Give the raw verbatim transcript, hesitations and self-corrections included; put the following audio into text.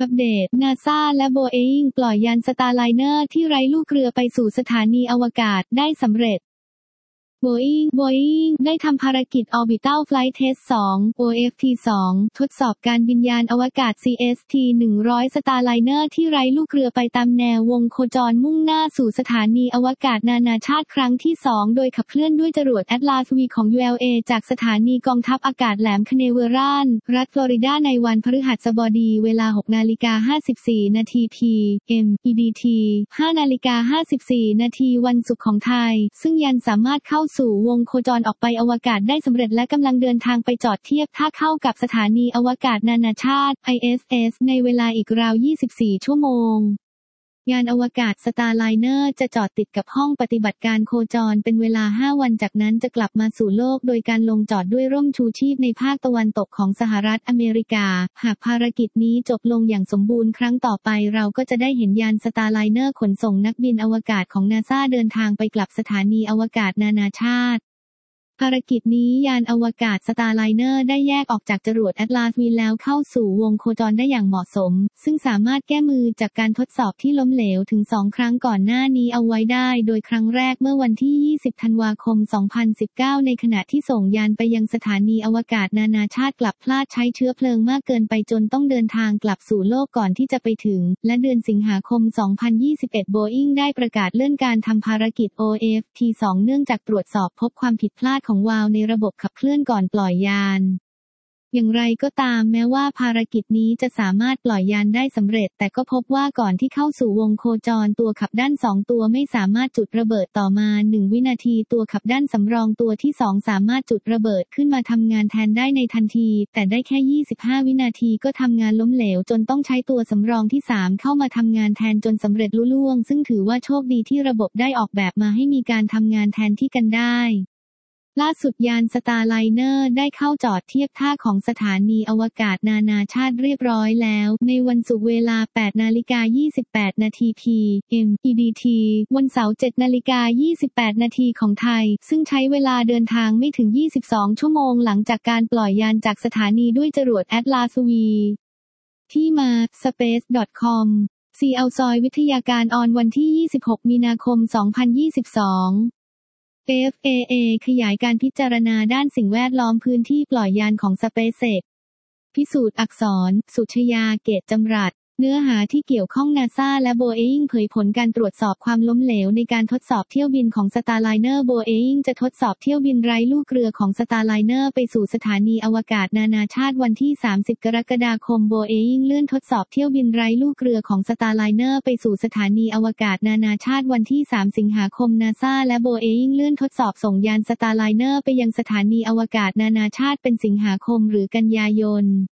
อัปเดต NASA และ Boeing ปล่อยยาน Starliner ที่ไร้ลูกเรือไปสู่สถานีอวกาศได้สำเร็จBoeing Boeing ได้ทำภารกิจ Orbital Flight Test สอง โอ เอฟ ที สอง ทดสอบการบินยานอวกาศ ซี เอส ที หนึ่งร้อย Starliner ที่ไร้ลูกเรือไปตามแนววงโคจรมุ่งหน้าสู่สถานีอวกาศนานาชาติครั้งที่สองโดยขับเคลื่อนด้วยจรวด Atlas วี ของ ยู แอล เอ จากสถานีกองทัพอากาศแหลมคาเนเวอรัลรัฐฟลอริดาในวันพฤหัสบดีเวลา หกนาฬิกาห้าสิบสี่นาที พี เอ็ม อี ดี ที ห้านาฬิกาห้าสิบสี่นาทีวันศุกร์ของไทยซึ่งยานสามารถเข้าสู่วงโคจรออกไปอวกาศได้สำเร็จและกำลังเดินทางไปจอดเทียบท่าเข้ากับสถานีอวกาศนานาชาติ ไอ เอส เอส ในเวลาอีกราว ยี่สิบสี่ ชั่วโมงยานอวกาศ Starliner จะจอดติดกับห้องปฏิบัติการโคจรเป็นเวลาห้าวันจากนั้นจะกลับมาสู่โลกโดยการลงจอดด้วยร่มชูชีพในภาคตะวันตกของสหรัฐอเมริกาหากภารกิจนี้จบลงอย่างสมบูรณ์ครั้งต่อไปเราก็จะได้เห็นยาน Starliner ขนส่งนักบินอวกาศของ NASA เดินทางไปกลับสถานีอวกาศนานาชาติภารกิจนี้ยานอวกาศ Starliner ได้แยกออกจากจรวด Atlas วี แล้วเข้าสู่วงโคจรได้อย่างเหมาะสมซึ่งสามารถแก้มือจากการทดสอบที่ล้มเหลวถึงสองครั้งก่อนหน้านี้เอาไว้ได้โดยครั้งแรกเมื่อวันที่ ยี่สิบธันวาคมสองพันสิบเก้าในขณะที่ส่งยานไปยังสถานีอวกาศนานาชาติกลับพลาดใช้เชื้อเพลิงมากเกินไปจนต้องเดินทางกลับสู่โลกก่อนที่จะไปถึงและเดือนสิงหาคมสองพันยี่สิบเอ็ด Boeing ได้ประกาศเลื่อนการทำภารกิจ โอ เอฟ ที สอง เนื่องจากตรวจสอบพบความผิดพลาดของวาล์วในระบบขับเคลื่อนก่อนปล่อยยานอย่างไรก็ตามแม้ว่าภารกิจนี้จะสามารถปล่อยยานได้สำเร็จแต่ก็พบว่าก่อนที่เข้าสู่วงโคจรตัวขับด้านสองตัวไม่สามารถจุดระเบิดต่อมาหนึ่งวินาทีตัวขับด้านสำรองตัวที่สองสามารถจุดระเบิดขึ้นมาทำงานแทนได้ในทันทีแต่ได้แค่ยี่สิบห้าวินาทีก็ทำงานล้มเหลวจนต้องใช้ตัวสำรองที่สามเข้ามาทำงานแทนจนสำเร็จลุล่วงซึ่งถือว่าโชคดีที่ระบบได้ออกแบบมาให้มีการทำงานแทนที่กันได้ล่าสุดยาน Starliner ได้เข้าจอดเทียบท่าของสถานีอวกาศนานาชาติเรียบร้อยแล้วในวันศุกร์เวลา แปดนาฬิกายี่สิบแปดนาที พี เอ็ม อี ดี ที วันเสาร์ เจ็ดนาฬิกายี่สิบแปดนาทีของไทยซึ่งใช้เวลาเดินทางไม่ถึงยี่สิบสองชั่วโมงหลังจากการปล่อยยานจากสถานีด้วยจรวด Atlas วี ที่มา สเปซ ดอท คอม ซี แอล ซอยวิทยาการออนวันที่ยี่สิบหกมีนาคมสองพันยี่สิบสองเอฟ เอ เอ ขยายการพิจารณาด้านสิ่งแวดล้อมพื้นที่ปล่อยยานของ SpaceX พิสูจน์อักษร สุชยา เกตจำรัดเนื้อหาที่เกี่ยวข้อง NASA และ Boeing เผยผลการตรวจสอบความล้มเหลวในการทดสอบเที่ยวบินของ Starliner Boeing จะทดสอบเที่ยวบินไร้ลูกเรือของ Starliner ไปสู่สถานีอวกาศนานาชาติวันที่สามสิบกรกฎาคม Boeing เลื่อนทดสอบเที่ยวบินไร้ลูกเรือของ Starliner ไปสู่สถานีอวกาศนานาชาติวันที่สามสิงหาคม NASA และ Boeing เลื่อนทดสอบส่งยาน Starliner ไปยังสถานีอวกาศนานาชาติเป็นสิงหาคมหรือกันยายน